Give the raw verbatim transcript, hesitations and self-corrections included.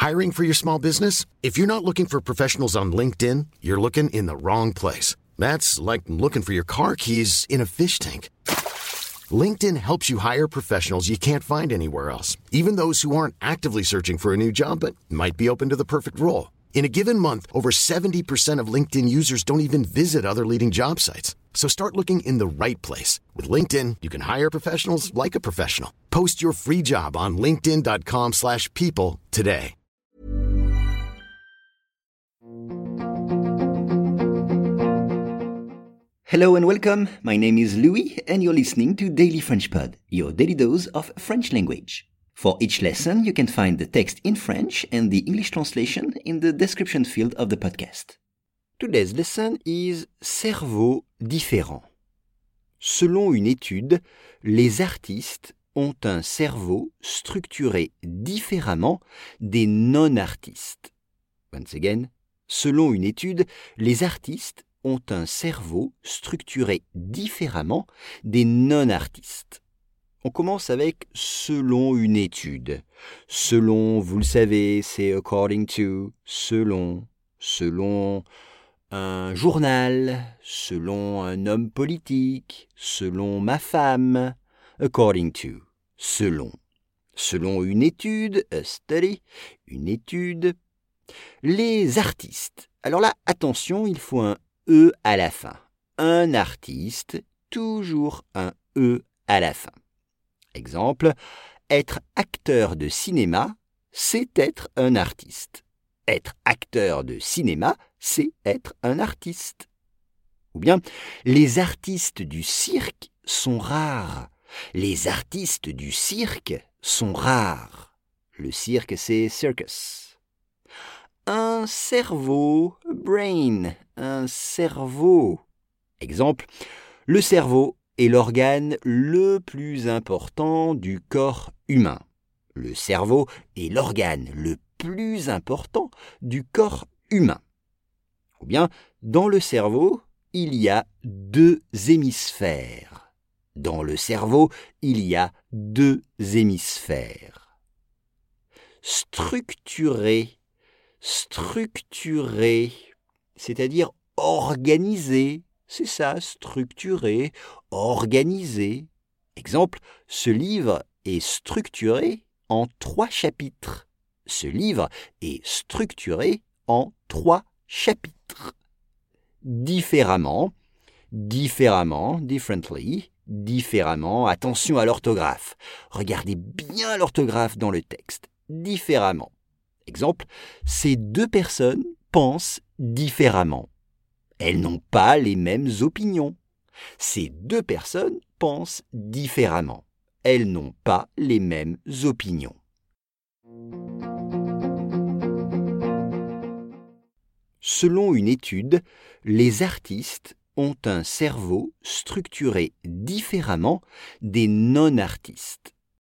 Hiring for your small business? If you're not looking for professionals on LinkedIn, you're looking in the wrong place. That's like looking for your car keys in a fish tank. LinkedIn helps you hire professionals you can't find anywhere else, even those who aren't actively searching for a new job but might be open to the perfect role. In a given month, over seventy percent of LinkedIn users don't even visit other leading job sites. So start looking in the right place. With LinkedIn, you can hire professionals like a professional. Post your free job on linkedin.com slash people today. Hello and welcome. My name is Louis and you're listening to Daily French Pod, your daily dose of French language. For each lesson, you can find the text in French and the English translation in the description field of the podcast. Today's lesson is cerveau différent. Selon une étude, les artistes ont un cerveau structuré différemment des non-artistes. Once again, selon une étude, les artistes ont un cerveau structuré différemment des non-artistes. On commence avec « selon une étude ». Selon, vous le savez, c'est « according to »,« selon »,« selon un journal »,« selon un homme politique »,« selon ma femme »,« according to »,« selon ». Selon une étude, « a study », une étude. Les artistes. Alors là, attention, il faut un « e » à la fin. Un artiste, toujours un « e » à la fin. Exemple, être acteur de cinéma, c'est être un artiste. Être acteur de cinéma, c'est être un artiste. Ou bien, les artistes du cirque sont rares. Les artistes du cirque sont rares. Le cirque, c'est circus. Un cerveau, brain, un cerveau. Exemple, le cerveau est l'organe le plus important du corps humain. Le cerveau est l'organe le plus important du corps humain. Ou bien, dans le cerveau, il y a deux hémisphères. Dans le cerveau, il y a deux hémisphères. Structuré, structuré, c'est-à-dire organisé. C'est ça, structuré, organisé. Exemple, ce livre est structuré en trois chapitres. Ce livre est structuré en trois chapitres. Différemment, différemment, differently, différemment. Attention à l'orthographe. Regardez bien l'orthographe dans le texte. Différemment. Exemple, ces deux personnes pensent différemment. Elles n'ont pas les mêmes opinions. Ces deux personnes pensent différemment. Elles n'ont pas les mêmes opinions. Selon une étude, les artistes ont un cerveau structuré différemment des non-artistes.